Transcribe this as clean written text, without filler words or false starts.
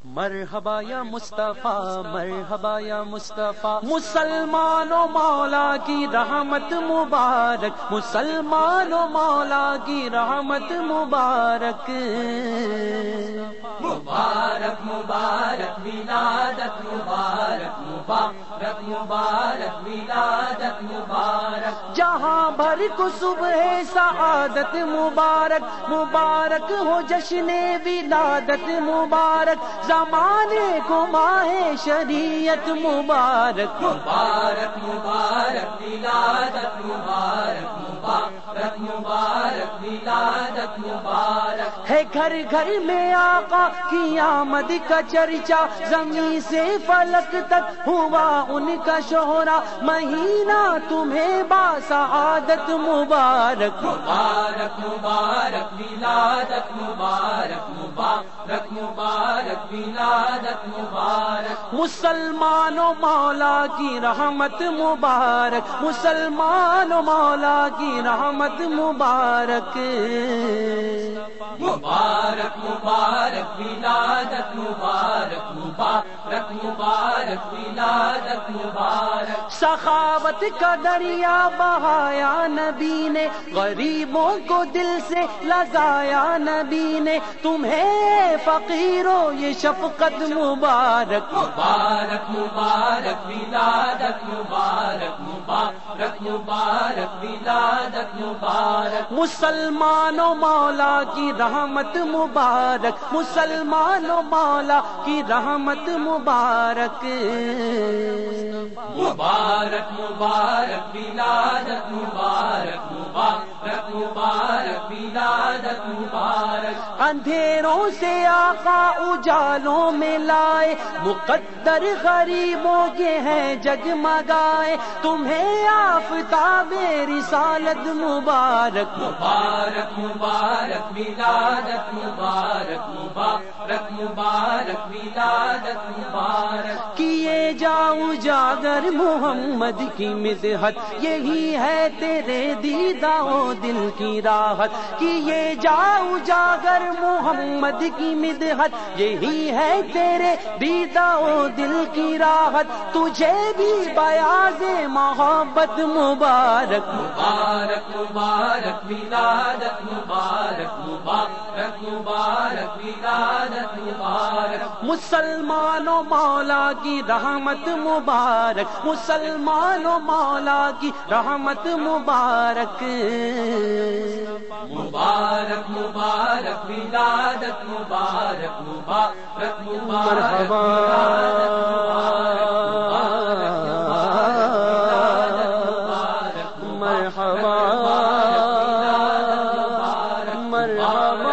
مرحبا یا مصطفیٰ، مرحبا یا مصطفیٰ، مسلمانوں مولا کی رحمت مبارک، مسلمانوں مولا کی رحمت مبارک، مبارک مبارک ولادت مبارک، مبارک مبارک ولادت مبارک، جہاں بھر کو صبح سعادت مبارک، مبارک ہو جشن ولادت مبارک، زمانے کو ماہ شریعت مبارک، مبارک مبارک ولادت مبارک، مبارک مبارک ولادت مبارک، ہے گھر گھر میں آقا کی آمد کا چرچا، زمین سے فلک تک ہوا ان کا شہرا، مہینہ تمہیں باسعادت مبارک، مبارک مبارک ولادت مبارک، مبارک مبارک ولادت مبارک، مسلمانوں مولا کی رحمت مبارک، مسلمانوں مولا کی رحمت مبارک، مبارک مبارک ولادت مبارک، مبارک مبارک ولادت مبارک، سخاوت کا دریا بہایا نبی نے، غریبوں کو دل سے لگایا نبی نے، تمہیں فقیروں یہ شفقت مبارک، مبارک مبارک ولادت مبارک، مبارک مبارک ولادت مبارک، مسلمانوں مولا کی رحمت مبارک، مسلمانوں مولا کی رحمت مبارک، مبارک مبارک ولادت مبارک، مبارک مبارک ولادت مبارک، اندھیروں سے آقا اجالوں میں لائے، مقدر غریبوں کے ہیں جگمگائے، تمہیں آفتاب رسالت مبارک، مبارک مبارک ولادت مبارک، مبارک مبارک ولادت مبارک، کیے جاؤ اجاگر محمد کی مدحت، یہی ہے تیرے دیدہ و دل کی راحت، کیے جاؤ اجاگر محمد کی مدحت، یہی ہے تیرے دیدہ و دل کی راحت، تجھے بھی بیاض محبت مبارک، مبارک مبارک ولادت مبارک، مبارک مبارک ولادت مبارک، مسلمانوں مولا کی رحمت مبارک، مسلمانوں مولا کی رحمت مبارک، مبارک مبارک ولادت مبارک، مبارک مبارک مرحبا مرحبا مرحبا